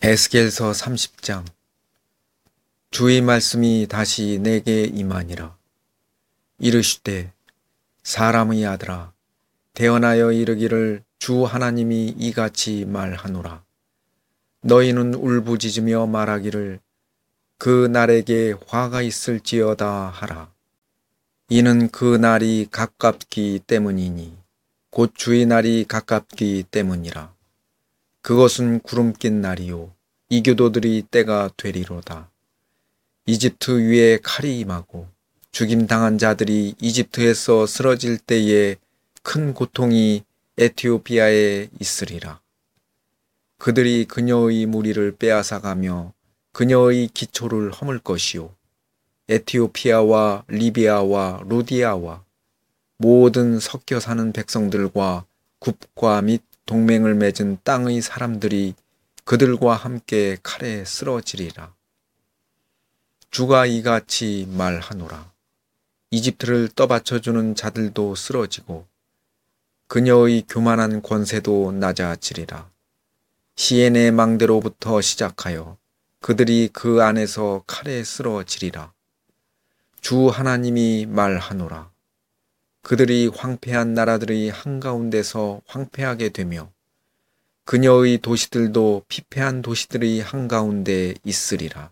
에스겔서 30장. 주의 말씀이 다시 내게 임하니라. 이르시되 사람의 아들아, 대언하여 이르기를 주 하나님이 이같이 말하노라. 너희는 울부짖으며 말하기를 그 날에게 화가 있을지어다 하라. 이는 그 날이 가깝기 때문이니 곧 주의 날이 가깝기 때문이라. 그것은 구름 낀 날이요 이교도들이 때가 되리로다. 이집트 위에 칼이 임하고 죽임당한 자들이 이집트에서 쓰러질 때에 큰 고통이 에티오피아에 있으리라. 그들이 그녀의 무리를 빼앗아가며 그녀의 기초를 허물 것이요 에티오피아와 리비아와 루디아와 모든 섞여 사는 백성들과 국가 및 동맹을 맺은 땅의 사람들이 그들과 함께 칼에 쓰러지리라. 주가 이같이 말하노라. 이집트를 떠받쳐주는 자들도 쓰러지고 그녀의 교만한 권세도 낮아지리라. 시엔의 망대로부터 시작하여 그들이 그 안에서 칼에 쓰러지리라. 주 하나님이 말하노라. 그들이 황폐한 나라들의 한가운데서 황폐하게 되며 그녀의 도시들도 피폐한 도시들의 한가운데 있으리라.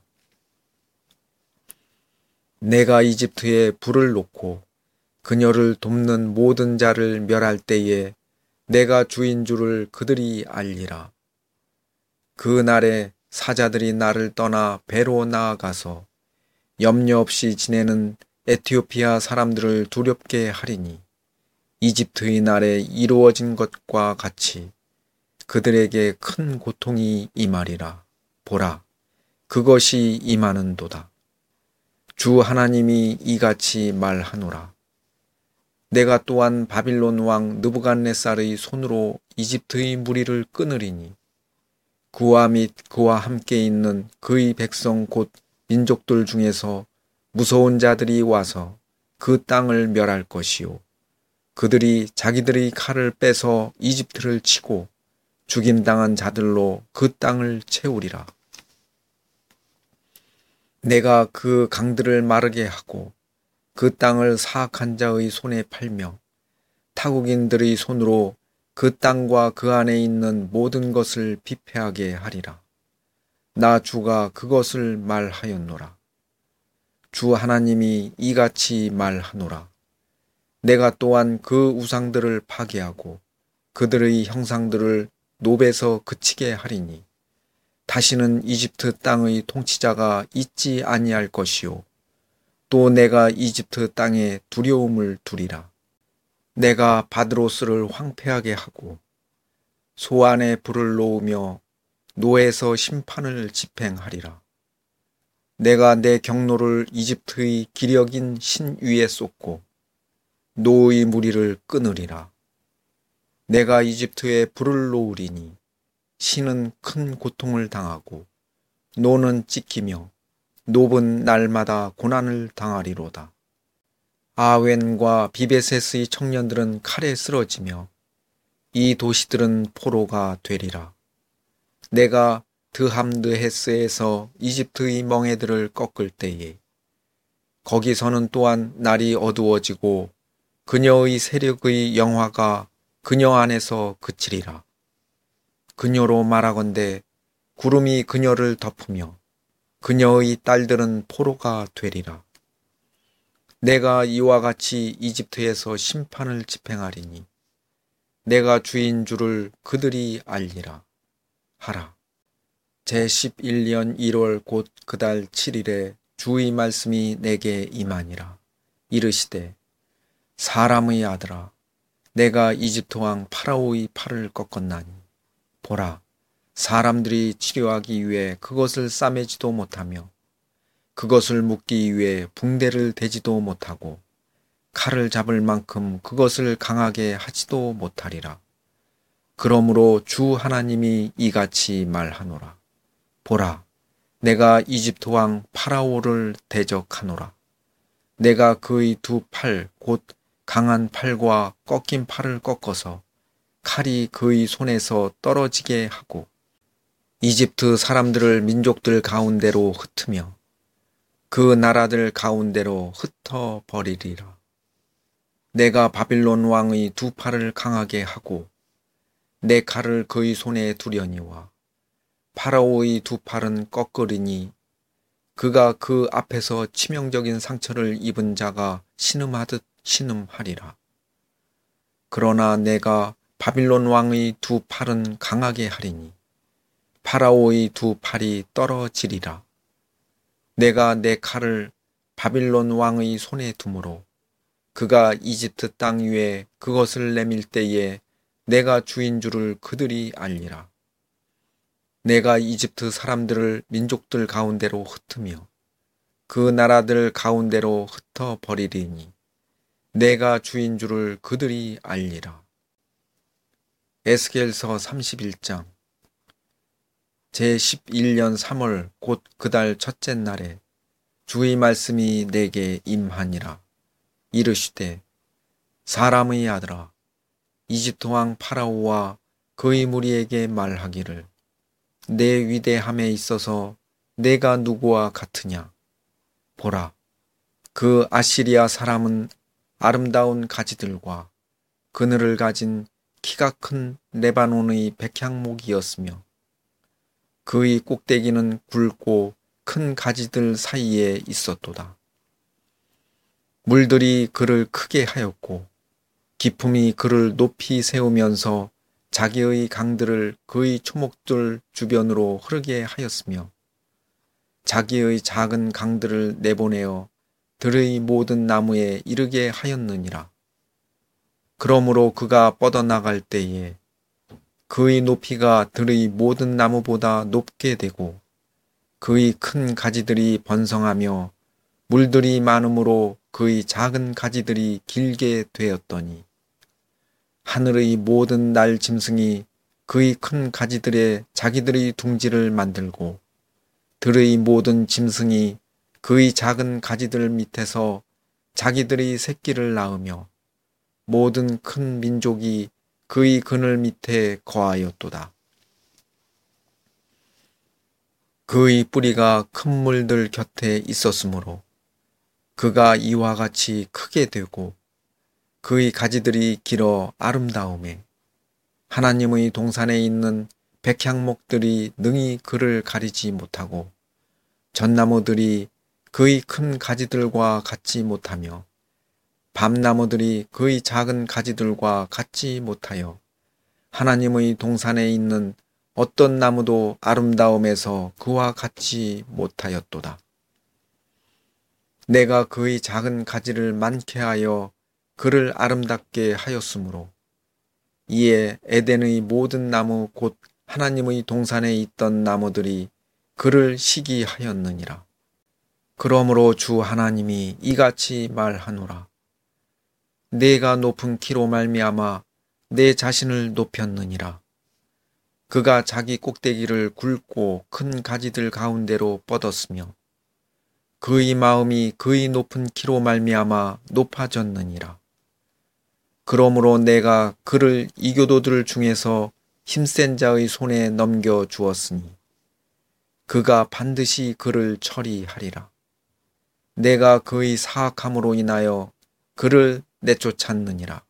내가 이집트에 불을 놓고 그녀를 돕는 모든 자를 멸할 때에 내가 주인 줄을 그들이 알리라. 그 날에 사자들이 나를 떠나 배로 나아가서 염려 없이 지내는 에티오피아 사람들을 두렵게 하리니 이집트의 날에 이루어진 것과 같이 그들에게 큰 고통이 임하리라. 보라, 그것이 임하는도다. 주 하나님이 이같이 말하노라. 내가 또한 바빌론 왕 느부갓네살의 손으로 이집트의 무리를 끊으리니 그와 및 그와 함께 있는 그의 백성 곧 민족들 중에서 무서운 자들이 와서 그 땅을 멸할 것이요 그들이 자기들의 칼을 빼서 이집트를 치고 죽임당한 자들로 그 땅을 채우리라. 내가 그 강들을 마르게 하고 그 땅을 사악한 자의 손에 팔며 타국인들의 손으로 그 땅과 그 안에 있는 모든 것을 피폐하게 하리라. 나 주가 그것을 말하였노라. 주 하나님이 이같이 말하노라. 내가 또한 그 우상들을 파괴하고 그들의 형상들을 노베서 그치게 하리니 다시는 이집트 땅의 통치자가 있지 아니할 것이요 또 내가 이집트 땅에 두려움을 두리라. 내가 바드로스를 황폐하게 하고 소 안에 불을 놓으며 노에서 심판을 집행하리라. 내가 내 경로를 이집트의 기력인 신 위에 쏟고 노의 무리를 끊으리라. 내가 이집트에 불을 놓으리니 신은 큰 고통을 당하고 노는 찢기며 노은 날마다 고난을 당하리로다. 아웬과 비베셋의 청년들은 칼에 쓰러지며 이 도시들은 포로가 되리라. 내가 드함드헤스에서 이집트의 멍에들을 꺾을 때에 거기서는 또한 날이 어두워지고 그녀의 세력의 영화가 그녀 안에서 그치리라. 그녀로 말하건대 구름이 그녀를 덮으며 그녀의 딸들은 포로가 되리라. 내가 이와 같이 이집트에서 심판을 집행하리니 내가 주인 줄을 그들이 알리라 하라. 제11년 1월 곧 그달 7일에 주의 말씀이 내게 임하니라. 이르시되 사람의 아들아, 내가 이집트 왕 파라오의 팔을 꺾었나니 보라, 사람들이 치료하기 위해 그것을 싸매지도 못하며 그것을 묶기 위해 붕대를 대지도 못하고 칼을 잡을 만큼 그것을 강하게 하지도 못하리라. 그러므로 주 하나님이 이같이 말하노라. 보라, 내가 이집트 왕 파라오를 대적하노라. 내가 그의 두 팔, 곧 강한 팔과 꺾인 팔을 꺾어서 칼이 그의 손에서 떨어지게 하고 이집트 사람들을 민족들 가운데로 흩으며 그 나라들 가운데로 흩어 버리리라. 내가 바빌론 왕의 두 팔을 강하게 하고 내 칼을 그의 손에 두려니와 파라오의 두 팔은 꺾으리니 그가 그 앞에서 치명적인 상처를 입은 자가 신음하듯 신음하리라. 그러나 내가 바빌론 왕의 두 팔은 강하게 하리니 파라오의 두 팔이 떨어지리라. 내가 내 칼을 바빌론 왕의 손에 두므로 그가 이집트 땅 위에 그것을 내밀 때에 내가 주인 줄을 그들이 알리라. 내가 이집트 사람들을 민족들 가운데로 흩으며 그 나라들 가운데로 흩어 버리리니 내가 주인 줄을 그들이 알리라. 에스겔서 31장. 제11년 3월 곧 그달 첫째 날에 주의 말씀이 내게 임하니라. 이르시되 사람의 아들아, 이집트 왕 파라오와 그의 무리에게 말하기를 내 위대함에 있어서 내가 누구와 같으냐? 보라, 그 아시리아 사람은 아름다운 가지들과 그늘을 가진 키가 큰 레바논의 백향목이었으며 그의 꼭대기는 굵고 큰 가지들 사이에 있었도다. 물들이 그를 크게 하였고 기품이 그를 높이 세우면서 자기의 강들을 그의 초목들 주변으로 흐르게 하였으며 자기의 작은 강들을 내보내어 들의 모든 나무에 이르게 하였느니라. 그러므로 그가 뻗어나갈 때에 그의 높이가 들의 모든 나무보다 높게 되고 그의 큰 가지들이 번성하며 물들이 많음으로 그의 작은 가지들이 길게 되었더니 하늘의 모든 날 짐승이 그의 큰 가지들에 자기들의 둥지를 만들고 들의 모든 짐승이 그의 작은 가지들 밑에서 자기들의 새끼를 낳으며 모든 큰 민족이 그의 그늘 밑에 거하였도다. 그의 뿌리가 큰 물들 곁에 있었으므로 그가 이와 같이 크게 되고 그의 가지들이 길어 아름다우매 하나님의 동산에 있는 백향목들이 능히 그를 가리지 못하고 전나무들이 그의 큰 가지들과 같지 못하며 밤나무들이 그의 작은 가지들과 같지 못하여 하나님의 동산에 있는 어떤 나무도 아름다움에서 그와 같지 못하였도다. 내가 그의 작은 가지를 많게 하여 그를 아름답게 하였으므로 이에 에덴의 모든 나무 곧 하나님의 동산에 있던 나무들이 그를 시기하였느니라. 그러므로 주 하나님이 이같이 말하노라. 내가 높은 키로 말미암아 내 자신을 높였느니라. 그가 자기 꼭대기를 굵고 큰 가지들 가운데로 뻗었으며 그의 마음이 그의 높은 키로 말미암아 높아졌느니라. 그러므로 내가 그를 이교도들 중에서 힘센 자의 손에 넘겨 주었으니 그가 반드시 그를 처리하리라. 내가 그의 사악함으로 인하여 그를 내쫓았느니라.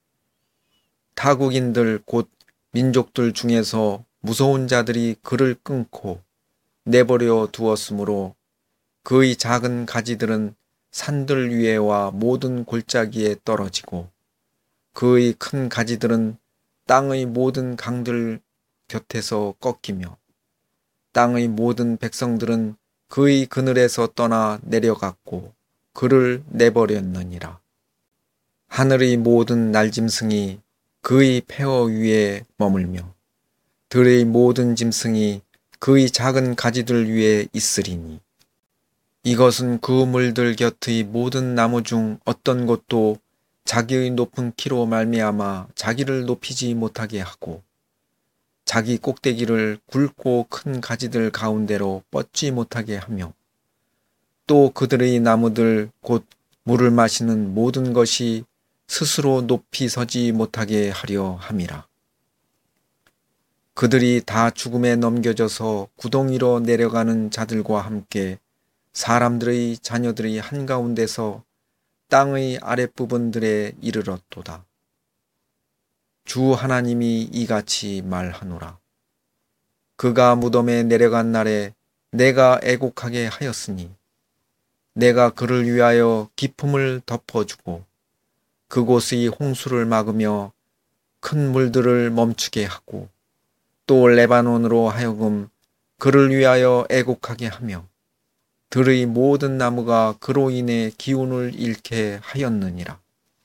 타국인들 곧 민족들 중에서 무서운 자들이 그를 끊고 내버려 두었으므로 그의 작은 가지들은 산들 위에와 모든 골짜기에 떨어지고 그의 큰 가지들은 땅의 모든 강들 곁에서 꺾이며 땅의 모든 백성들은 그의 그늘에서 떠나 내려갔고 그를 내버렸느니라. 하늘의 모든 날짐승이 그의 폐허 위에 머물며 들의 모든 짐승이 그의 작은 가지들 위에 있으리니 이것은 그 물들 곁의 모든 나무 중 어떤 것도 자기의 높은 키로 말미암아 자기를 높이지 못하게 하고 자기 꼭대기를 굵고 큰 가지들 가운데로 뻗지 못하게 하며 또 그들의 나무들 곧 물을 마시는 모든 것이 스스로 높이 서지 못하게 하려 함이라. 그들이 다 죽음에 넘겨져서 구덩이로 내려가는 자들과 함께 사람들의 자녀들이 한가운데서 땅의 아랫부분들에 이르렀도다. 주 하나님이 이같이 말하노라. 그가 무덤에 내려간 날에 내가 애곡하게 하였으니 내가 그를 위하여 기품을 덮어주고 그곳의 홍수를 막으며 큰 물들을 멈추게 하고 또 레바논으로 하여금 그를 위하여 애곡하게 하며 들의 모든 나무가 그로 인해 기운을 잃게 하였느니라.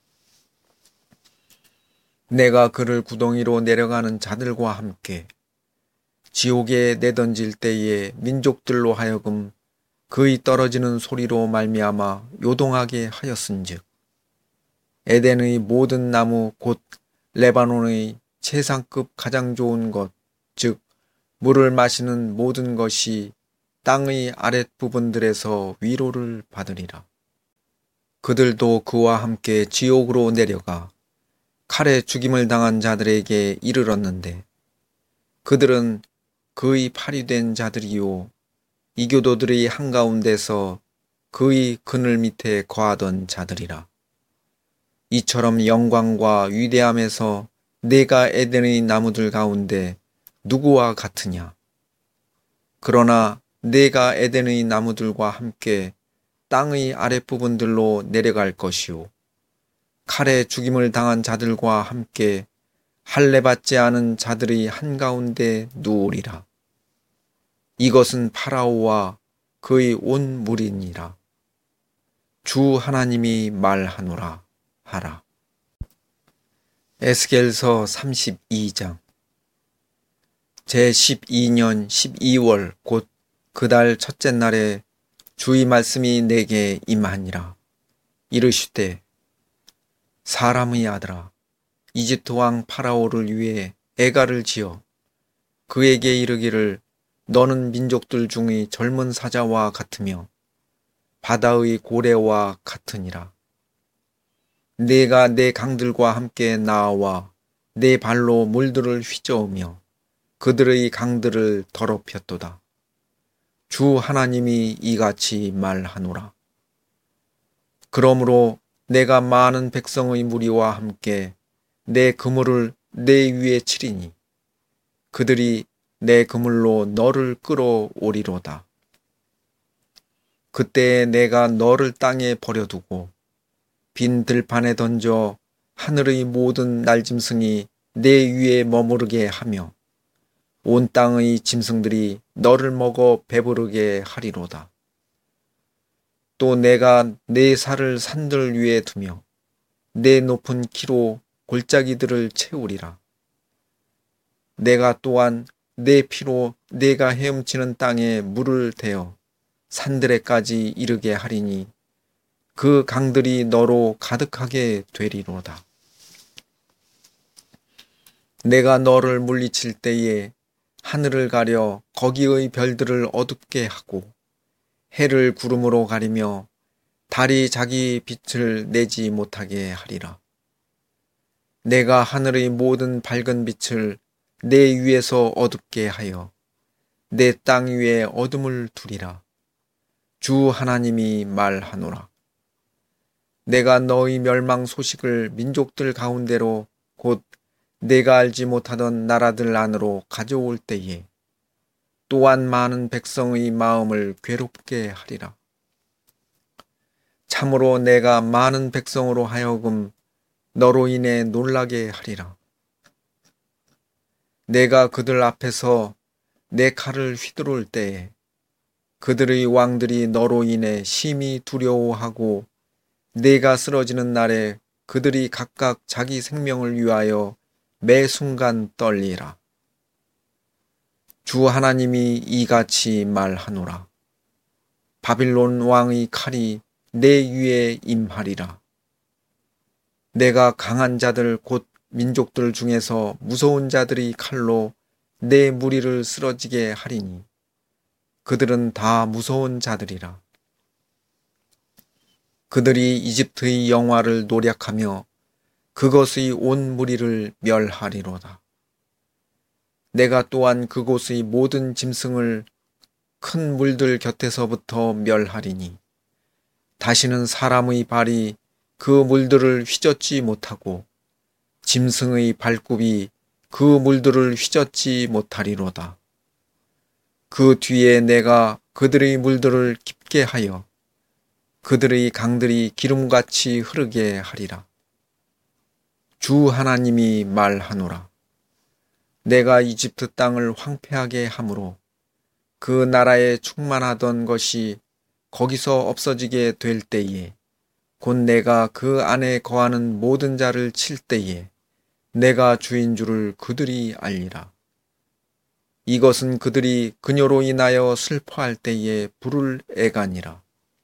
내가 그를 구덩이로 내려가는 자들과 함께 지옥에 내던질 때에 민족들로 하여금 그의 떨어지는 소리로 말미암아 요동하게 하였은즉 에덴의 모든 나무 곧 레바논의 최상급 가장 좋은 것 즉 물을 마시는 모든 것이 땅의 아랫부분들에서 위로를 받으리라. 그들도 그와 함께 지옥으로 내려가 칼에 죽임을 당한 자들에게 이르렀는데 그들은 그의 파리된 자들이요 이교도들의 한가운데서 그의 그늘 밑에 거하던 자들이라. 이처럼 영광과 위대함에서 내가 에덴의 나무들 가운데 누구와 같으냐? 그러나 내가 에덴의 나무들과 함께 땅의 아랫부분들로 내려갈 것이요 칼에 죽임을 당한 자들과 함께 할례받지 않은 자들의 한가운데 누우리라. 이것은 파라오와 그의 온 무리니라. 주 하나님이 말하노라 하라. 에스겔서 32장 제12년 12월 곧 그 달 첫째 날에 주의 말씀이 내게 임하니라. 이르시되 사람의 아들아 이집트 왕 파라오를 위해 애가를 지어 그에게 이르기를 너는 민족들 중의 젊은 사자와 같으며 바다의 고래와 같으니라. 내가 내 강들과 함께 나아와 내 발로 물들을 휘저으며 그들의 강들을 더럽혔도다. 주 하나님이 이같이 말하노라. 그러므로 내가 많은 백성의 무리와 함께 내 그물을 내 위에 치리니 그들이 내 그물로 너를 끌어오리로다. 그때에 내가 너를 땅에 버려두고 빈 들판에 던져 하늘의 모든 날짐승이 내 위에 머무르게 하며 온 땅의 짐승들이 너를 먹어 배부르게 하리로다. 또 내가 내 살을 산들 위에 두며 내 높은 키로 골짜기들을 채우리라. 내가 또한 내 피로 내가 헤엄치는 땅에 물을 대어 산들에까지 이르게 하리니 그 강들이 너로 가득하게 되리로다. 내가 너를 물리칠 때에 하늘을 가려 거기의 별들을 어둡게 하고 해를 구름으로 가리며 달이 자기 빛을 내지 못하게 하리라. 내가 하늘의 모든 밝은 빛을 내 위에서 어둡게 하여 내 땅 위에 어둠을 두리라. 주 하나님이 말하노라. 내가 너의 멸망 소식을 민족들 가운데로 곧 내가 알지 못하던 나라들 안으로 가져올 때에 또한 많은 백성의 마음을 괴롭게 하리라. 참으로 내가 많은 백성으로 하여금 너로 인해 놀라게 하리라. 내가 그들 앞에서 내 칼을 휘두를 때에 그들의 왕들이 너로 인해 심히 두려워하고 내가 쓰러지는 날에 그들이 각각 자기 생명을 위하여 매 순간 떨리라. 주 하나님이 이같이 말하노라. 바빌론 왕의 칼이 내 위에 임하리라. 내가 강한 자들 곧 민족들 중에서 무서운 자들이 칼로 내 무리를 쓰러지게 하리니 그들은 다 무서운 자들이라. 그들이 이집트의 영화를 노략하며 그것의 온 무리를 멸하리로다. 내가 또한 그곳의 모든 짐승을 큰 물들 곁에서부터 멸하리니 다시는 사람의 발이 그 물들을 휘젓지 못하고 짐승의 발굽이 그 물들을 휘젓지 못하리로다. 그 뒤에 내가 그들의 물들을 깊게 하여 그들의 강들이 기름같이 흐르게 하리라. 주 하나님이 말하노라. 내가 이집트 땅을 황폐하게 함으로 그 나라에 충만하던 것이 거기서 없어지게 될 때에 곧 내가 그 안에 거하는 모든 자를 칠 때에 내가 주인 줄을 그들이 알리라. 이것은 그들이 그녀로 인하여 슬퍼할 때에 부를 애가니라.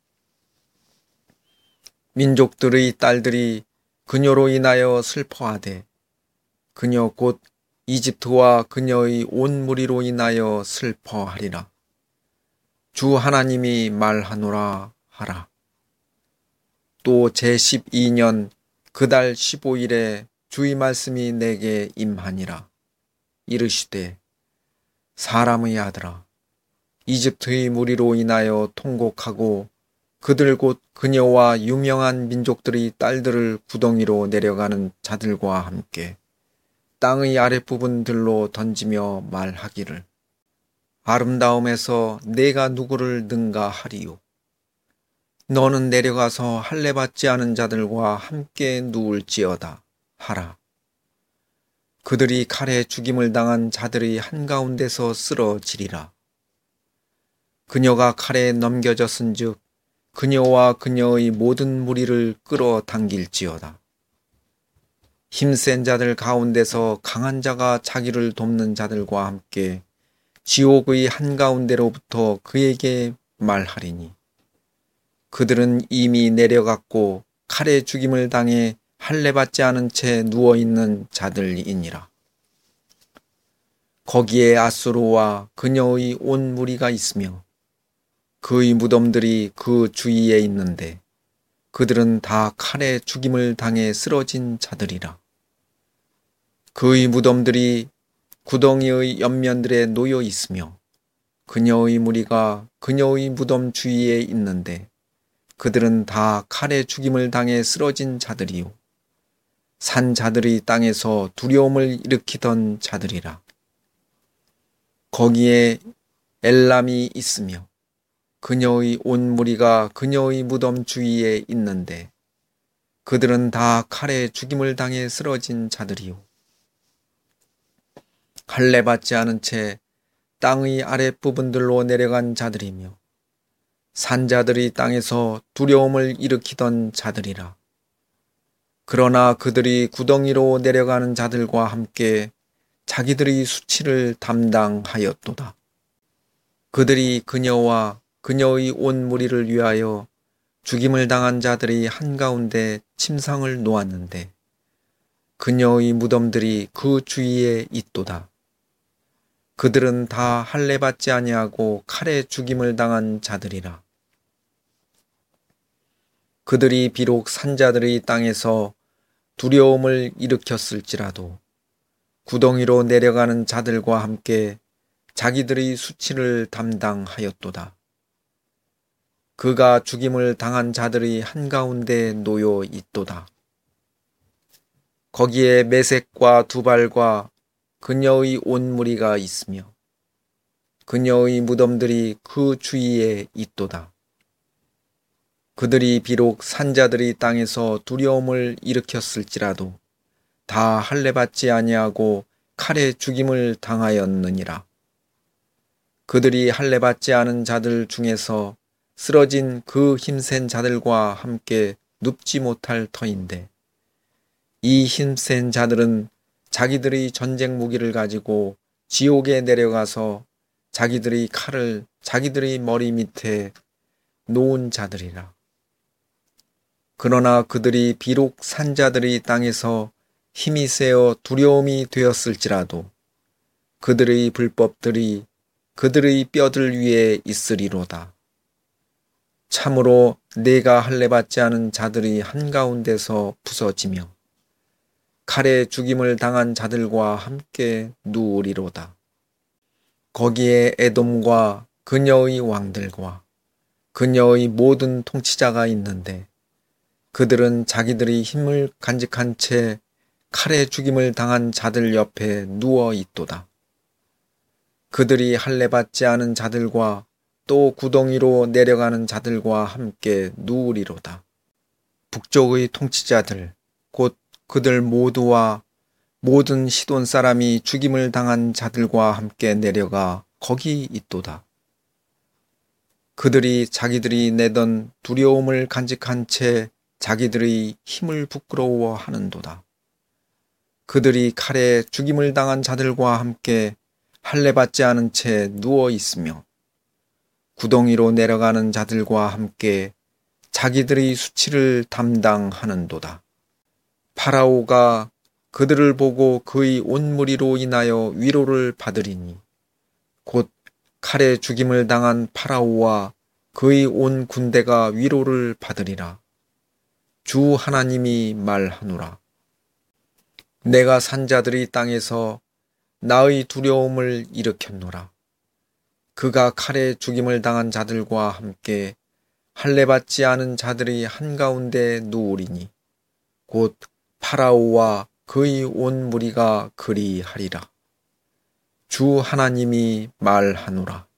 민족들의 딸들이 그녀로 인하여 슬퍼하되 그녀 곧 이집트와 그녀의 온 무리로 인하여 슬퍼하리라. 주 하나님이 말하노라 하라. 또 제12년 그달 15일에 주의 말씀이 내게 임하니라. 이르시되 사람의 아들아, 이집트의 무리로 인하여 통곡하고 그들 곧 그녀와 유명한 민족들의 딸들을 구덩이로 내려가는 자들과 함께 땅의 아랫부분들로 던지며 말하기를 아름다움에서 내가 누구를 능가 하리요. 너는 내려가서 할례받지 않은 자들과 함께 누울지어다 하라. 그들이 칼에 죽임을 당한 자들의 한가운데서 쓰러지리라. 그녀가 칼에 넘겨졌은즉 그녀와 그녀의 모든 무리를 끌어당길지어다. 힘센 자들 가운데서 강한 자가 자기를 돕는 자들과 함께 지옥의 한가운데로부터 그에게 말하리니 그들은 이미 내려갔고 칼에 죽임을 당해 할례받지 않은 채 누워있는 자들이니라. 거기에 아수르와 그녀의 온 무리가 있으며 그의 무덤들이 그 주위에 있는데 그들은 다 칼에 죽임을 당해 쓰러진 자들이라. 그의 무덤들이 구덩이의 옆면들에 놓여 있으며 그녀의 무리가 그녀의 무덤 주위에 있는데 그들은 다 칼에 죽임을 당해 쓰러진 자들이요 산 자들의 땅에서 두려움을 일으키던 자들이라. 거기에 엘람이 있으며 그녀의 온 무리가 그녀의 무덤 주위에 있는데 그들은 다 칼에 죽임을 당해 쓰러진 자들이요 할례받지 않은 채 땅의 아랫부분들로 내려간 자들이며 산자들의 땅에서 두려움을 일으키던 자들이라. 그러나 그들이 구덩이로 내려가는 자들과 함께 자기들의 수치를 담당하였도다. 그들이 그녀와 그녀의 온 무리를 위하여 죽임을 당한 자들이 한가운데 침상을 놓았는데 그녀의 무덤들이 그 주위에 있도다. 그들은 다 할례받지 아니하고 칼에 죽임을 당한 자들이라. 그들이 비록 산자들의 땅에서 두려움을 일으켰을지라도 구덩이로 내려가는 자들과 함께 자기들의 수치를 담당하였도다. 그가 죽임을 당한 자들의 한가운데 놓여 있도다. 거기에 메섹과 두발과 그녀의 온 무리가 있으며 그녀의 무덤들이 그 주위에 있도다. 그들이 비록 산자들의 땅에서 두려움을 일으켰을지라도 다 할례받지 아니하고 칼에 죽임을 당하였느니라. 그들이 할례받지 않은 자들 중에서 쓰러진 그 힘센 자들과 함께 눕지 못할 터인데 이 힘센 자들은 자기들의 전쟁 무기를 가지고 지옥에 내려가서 자기들의 칼을 자기들의 머리 밑에 놓은 자들이라. 그러나 그들이 비록 산자들의 땅에서 힘이 세어 두려움이 되었을지라도 그들의 불법들이 그들의 뼈들 위에 있으리로다. 참으로 내가 할례받지 않은 자들이 한가운데서 부서지며 칼에 죽임을 당한 자들과 함께 누우리로다. 거기에 에돔과 그녀의 왕들과 그녀의 모든 통치자가 있는데 그들은 자기들의 힘을 간직한 채 칼에 죽임을 당한 자들 옆에 누워 있도다. 그들이 할례받지 않은 자들과 또 구덩이로 내려가는 자들과 함께 누우리로다. 북쪽의 통치자들, 곧 그들 모두와 모든 시돈 사람이 죽임을 당한 자들과 함께 내려가 거기 있도다. 그들이 자기들이 내던 두려움을 간직한 채 자기들의 힘을 부끄러워하는도다. 그들이 칼에 죽임을 당한 자들과 함께 할례받지 않은 채 누워 있으며 구덩이로 내려가는 자들과 함께 자기들의 수치를 담당하는도다. 파라오가 그들을 보고 그의 온 무리로 인하여 위로를 받으리니 곧 칼에 죽임을 당한 파라오와 그의 온 군대가 위로를 받으리라. 주 하나님이 말하노라. 내가 산자들의 땅에서 나의 두려움을 일으켰노라. 그가 칼에 죽임을 당한 자들과 함께 할례받지 않은 자들의 한가운데 누우리니 곧 파라오와 그의 온 무리가 그리하리라. 주 하나님이 말하노라.